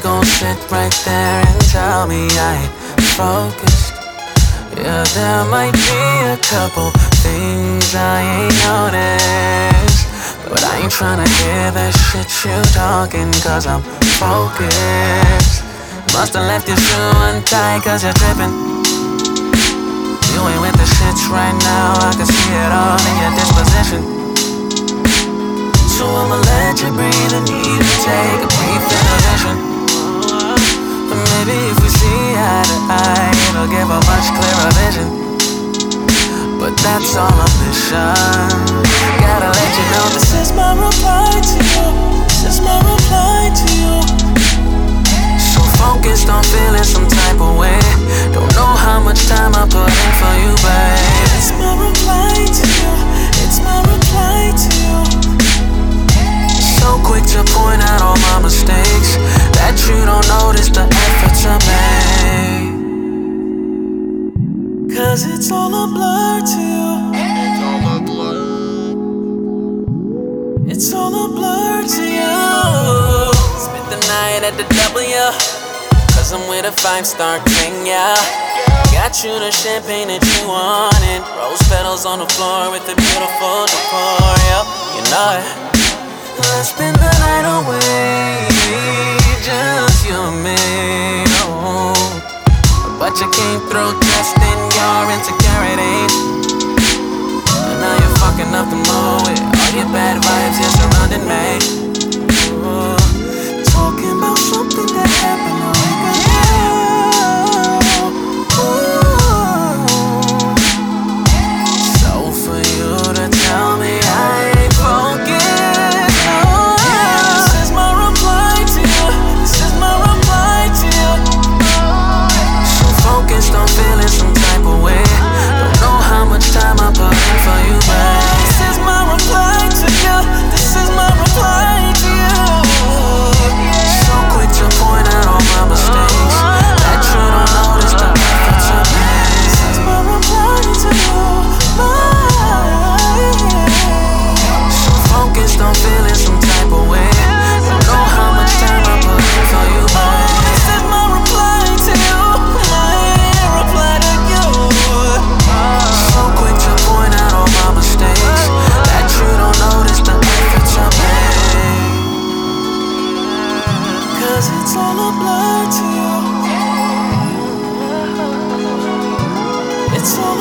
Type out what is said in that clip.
gon' sit right there and tell me I ain't focused. Yeah, there might be a couple things I ain't noticed, but I ain't tryna hear the shit you talking, cause I'm focused. Must've left your shoe untied cause you're tripping. You ain't with the shits right now, I can see it all in your disposition. So I'ma let you breathe and even take a brief intervention. But maybe if we see eye to eye, it'll give a much clearer vision. But that's all a mission. Gotta let you know this is my reply to you. This is my reply to you. So focused on feeling some type of way. Don't know how much time I put in for you, babe. It's my reply to you. It's my reply to you. So quick to point out all my mistakes that you don't notice the efforts I made. Cause it's all a blur to you. It's all a blur to you. Spent the night at the W, cause I'm with a 5-star king, yeah. Got you the champagne that you wanted. Rose petals on the floor with the beautiful decor, yeah. You know it. Let's spend the night away, just you and me, oh. But you came through testing your insecurities, and now you're fucking up the mood with all your bad vibes, you're surrounding me. Oh, talking about something that happened a week ago. So for you to tell me I ain't focused. I'm feeling some type of way. Don't know how much time I put in for you, babe. This is my reply to you. This is my reply to you. So quick to point out all my mistakes that you don't notice the efforts I made. This is my reply to you. So focused on feeling some type of way. Don't know how much time I put in for you, babe. This is my reply to you. It's all a blur to you. It's all